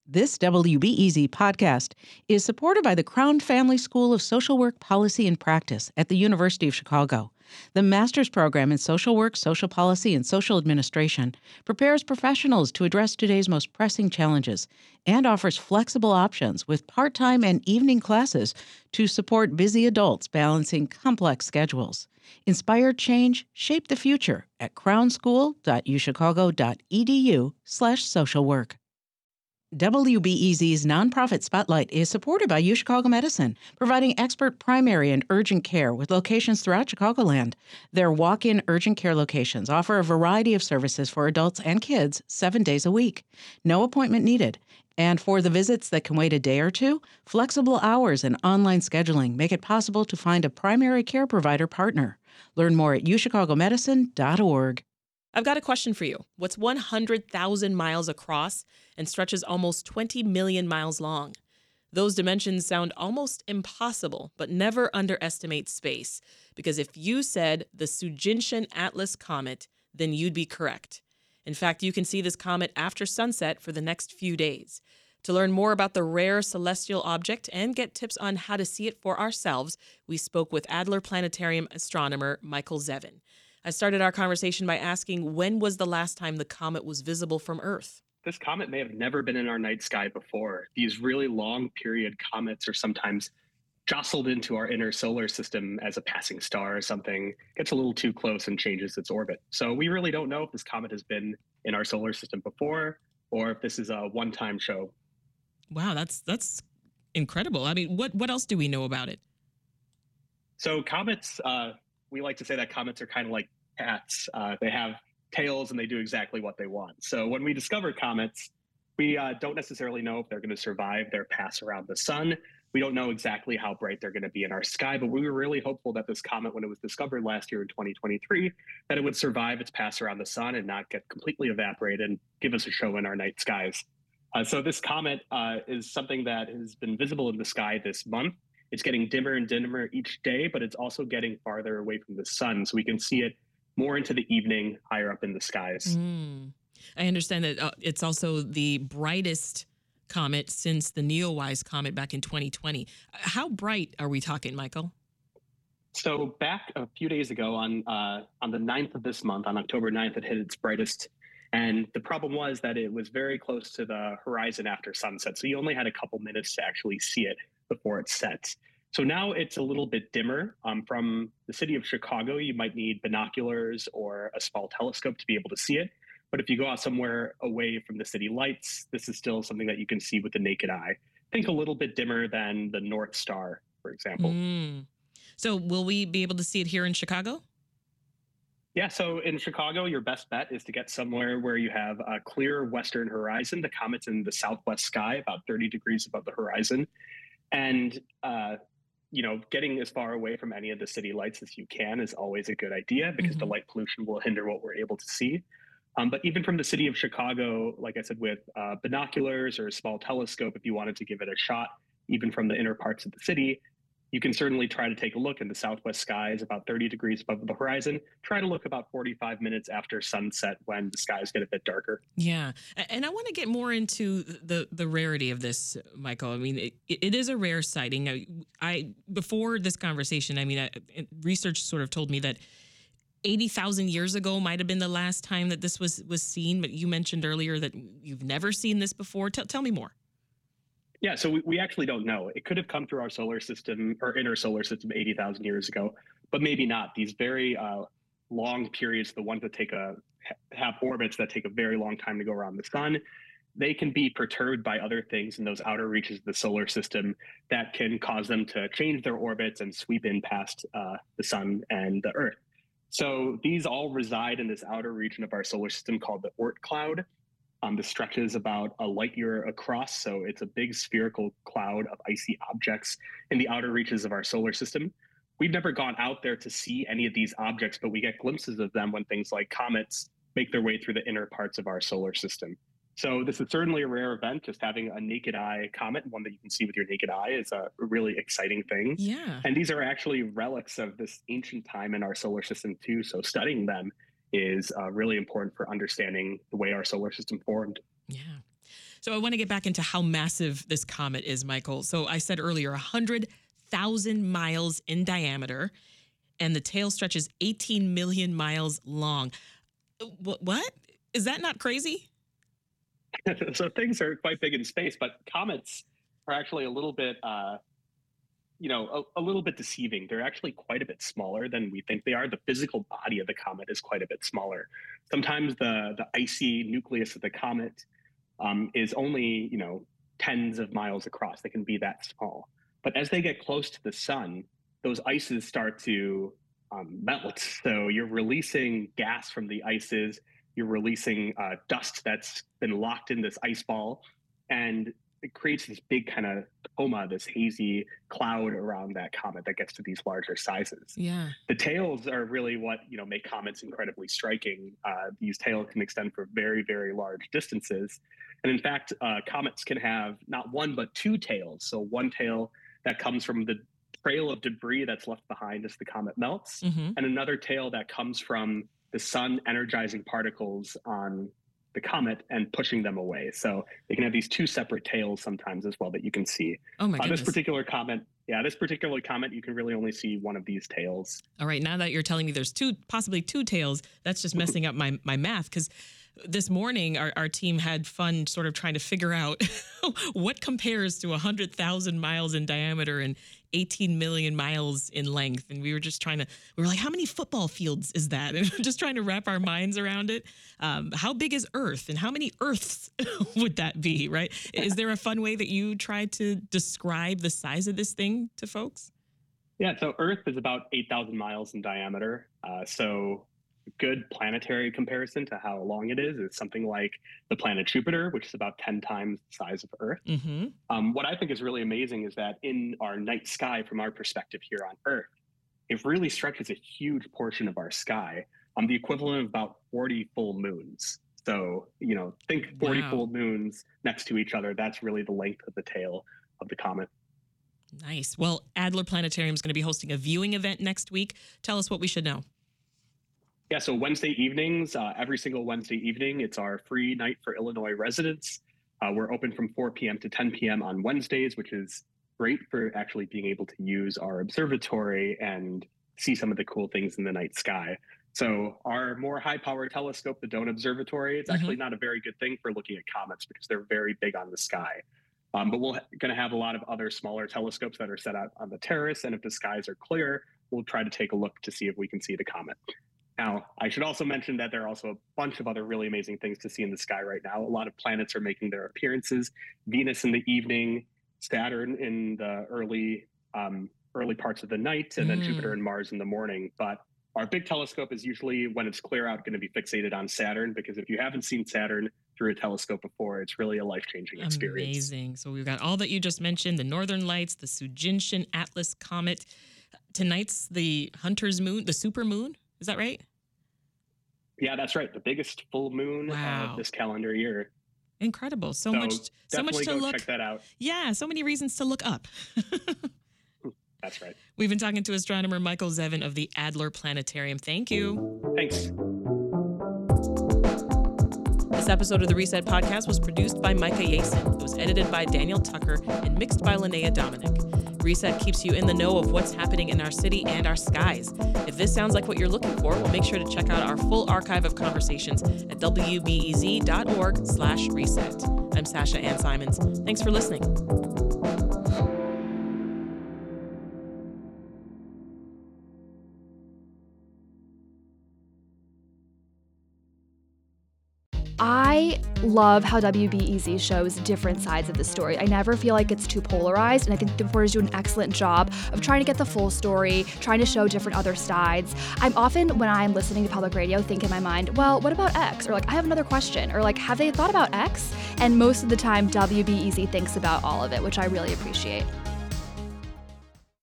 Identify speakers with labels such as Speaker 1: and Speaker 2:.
Speaker 1: This WBEZ podcast is supported by the Crown Family School of Social Work Policy and Practice at the University of Chicago. The master's program in social work, social policy, and social administration prepares professionals to address today's most pressing challenges and offers flexible options with part-time and evening classes to support busy adults balancing complex schedules. Inspire change, shape the future at crownschool.uchicago.edu/socialwork. WBEZ's nonprofit spotlight is supported by UChicago Medicine, providing expert primary and urgent care with locations throughout Chicagoland. Their walk-in urgent care locations offer a variety of services for adults and kids 7 days a week. No appointment needed. And for the visits that can wait a day or two, flexible hours and online scheduling make it possible to find a primary care provider partner. Learn more at uchicagomedicine.org.
Speaker 2: I've got a question for you. What's 100,000 miles across and stretches almost 20 million miles long? Those dimensions sound almost impossible, but never underestimate space. Because if you said the Sujinchen Atlas Comet, then you'd be correct. In fact, you can see this comet after sunset for the next few days. To learn more about the rare celestial object and get tips on how to see it for ourselves, we spoke with Adler Planetarium astronomer Michael Zevin. I started our conversation by asking, when was the last time the comet was visible from Earth?
Speaker 3: This comet may have never been in our night sky before. These really long period comets are sometimes jostled into our inner solar system as a passing star or something, gets a little too close and changes its orbit. So we really don't know if this comet has been in our solar system before or if this is a one-time show.
Speaker 2: Wow, that's incredible. I mean, what else do we know about it?
Speaker 3: So comets, we like to say that comets are kind of like cats. They have tails and they do exactly what they want. So when we discover comets, we don't necessarily know if they're going to survive their pass around the sun. We don't know exactly how bright they're going to be in our sky, but we were really hopeful that this comet, when it was discovered last year in 2023, that it would survive its pass around the sun and not get completely evaporated and give us a show in our night skies. So this comet is something that has been visible in the sky this month. It's getting dimmer and dimmer each day, but it's also getting farther away from the sun. So we can see it more into the evening, higher up in the skies.
Speaker 2: I understand that it's also the brightest comet since the Neowise comet back in 2020. How bright are we talking, Michael?
Speaker 3: So back a few days ago on the 9th of this month, on October 9th, it hit its brightest. And the problem was that it was very close to the horizon after sunset. So you only had a couple minutes to actually see it before it sets. So now it's a little bit dimmer. From the city of Chicago, you might need binoculars or a small telescope to be able to see it. But if you go out somewhere away from the city lights, this is still something that you can see with the naked eye. Think a little bit dimmer than the North Star, for example.
Speaker 2: So will we be able to see it here in Chicago?
Speaker 3: Yeah, so in Chicago, your best bet is to get somewhere where you have a clear western horizon. The comet's in the southwest sky, about 30 degrees above the horizon. And, getting as far away from any of the city lights as you can is always a good idea because the light pollution will hinder what we're able to see. But even from the city of Chicago, like I said, with binoculars or a small telescope, if you wanted to give it a shot, even from the inner parts of the city, you can certainly try to take a look in the southwest skies about 30 degrees above the horizon. Try to look about 45 minutes after sunset when the skies get a bit darker.
Speaker 2: Yeah. And I want to get more into the rarity of this, Michael. I mean, it is a rare sighting. Before this conversation, research sort of told me that 80,000 years ago might have been the last time that this was seen. But you mentioned earlier that you've never seen this before. Tell me more.
Speaker 3: Yeah, so we actually don't know. It could have come through our solar system or inner solar system 80,000 years ago, but maybe not. These very long periods, the ones that have orbits that take a very long time to go around the sun, they can be perturbed by other things in those outer reaches of the solar system that can cause them to change their orbits and sweep in past the sun and the Earth. So these all reside in this outer region of our solar system called the Oort cloud. This stretches about a light year across, so it's a big spherical cloud of icy objects in the outer reaches of our solar system. We've never gone out there to see any of these objects, but we get glimpses of them when things like comets make their way through the inner parts of our solar system. So this is certainly a rare event. Just having a naked eye comet, one that you can see with your naked eye, is a really exciting thing.
Speaker 2: Yeah.
Speaker 3: And these are actually relics of this ancient time in our solar system too. So studying them is really important for understanding the way our solar system formed.
Speaker 2: Yeah. So I want to get back into how massive this comet is, Michael. So I said earlier, 100,000 miles in diameter, and the tail stretches 18 million miles long. What? Is that not crazy?
Speaker 3: So things are quite big in space, but comets are actually a little bit, a little bit deceiving. They're actually quite a bit smaller than we think they are. The physical body of the comet is quite a bit smaller. Sometimes the icy nucleus of the comet is only, tens of miles across. They can be that small. But as they get close to the sun, those ices start to melt. So you're releasing gas from the ices. You're releasing dust that's been locked in this ice ball, and it creates this big kind of coma, this hazy cloud around that comet that gets to these larger sizes.
Speaker 2: Yeah.
Speaker 3: The tails are really what make comets incredibly striking. These tails can extend for very, very large distances, and in fact, comets can have not one but two tails. So one tail that comes from the trail of debris that's left behind as the comet melts, and another tail that comes from the sun energizing particles on the comet and pushing them away. So they can have these two separate tails sometimes as well that you can see.
Speaker 2: Oh my goodness.
Speaker 3: This particular comet, you can really only see one of these tails.
Speaker 2: All right, now that you're telling me there's possibly two tails, that's just messing up my math, because this morning our team had fun sort of trying to figure out what compares to 100,000 miles in diameter and 18 million miles in length. And we were like, how many football fields is that? And just trying to wrap our minds around it. How big is Earth, and how many Earths would that be, right? Is there a fun way that you try to describe the size of this thing to folks?
Speaker 3: Yeah, so Earth is about 8,000 miles in diameter. So a good planetary comparison to how long it is something like the planet Jupiter, which is about 10 times the size of Earth. What I think is really amazing is that in our night sky, from our perspective here on Earth, it really stretches a huge portion of our sky, the equivalent of about 40 full moons. So, think 40 full moons next to each other. That's really the length of the tail of the comet.
Speaker 2: Nice. Well, Adler Planetarium is going to be hosting a viewing event next week. Tell us what we should know.
Speaker 3: Yeah, so Wednesday evenings, every single Wednesday evening, it's our free night for Illinois residents. We're open from 4 p.m. to 10 p.m. on Wednesdays, which is great for actually being able to use our observatory and see some of the cool things in the night sky. So our more high-power telescope, the Doan Observatory, it's actually not a very good thing for looking at comets because they're very big on the sky. But we're going to have a lot of other smaller telescopes that are set out on the terrace, and if the skies are clear, we'll try to take a look to see if we can see the comet. Now, I should also mention that there are also a bunch of other really amazing things to see in the sky right now. A lot of planets are making their appearances. Venus in the evening, Saturn in the early parts of the night, and then Jupiter and Mars in the morning. But our big telescope is usually, when it's clear out, going to be fixated on Saturn, because if you haven't seen Saturn through a telescope before, it's really a life-changing experience.
Speaker 2: Amazing. So we've got all that you just mentioned, the Northern Lights, the Sujinchen Atlas Comet. Tonight's the Hunter's Moon, the supermoon. Is that right?
Speaker 3: Yeah, that's right. The biggest full moon of this calendar year.
Speaker 2: Incredible. So much to look.
Speaker 3: Check that out.
Speaker 2: Yeah, so many reasons to look up.
Speaker 3: That's right.
Speaker 2: We've been talking to astronomer Michael Zevin of the Adler Planetarium. Thank you.
Speaker 3: Thanks.
Speaker 2: This episode of the Reset Podcast was produced by Micah Yason. It was edited by Daniel Tucker and mixed by Linnea Dominic. Reset keeps you in the know of what's happening in our city and our skies. If this sounds like what you're looking for, well, make sure to check out our full archive of conversations at wbez.org/reset. I'm Sasha Ann Simons. Thanks for listening.
Speaker 4: I love how WBEZ shows different sides of the story. I never feel like it's too polarized, and I think the reporters do an excellent job of trying to get the full story, trying to show different other sides. I'm often, when I'm listening to public radio, think in my mind, well, what about X? Or like, I have another question. Or like, have they thought about X? And most of the time, WBEZ thinks about all of it, which I really appreciate.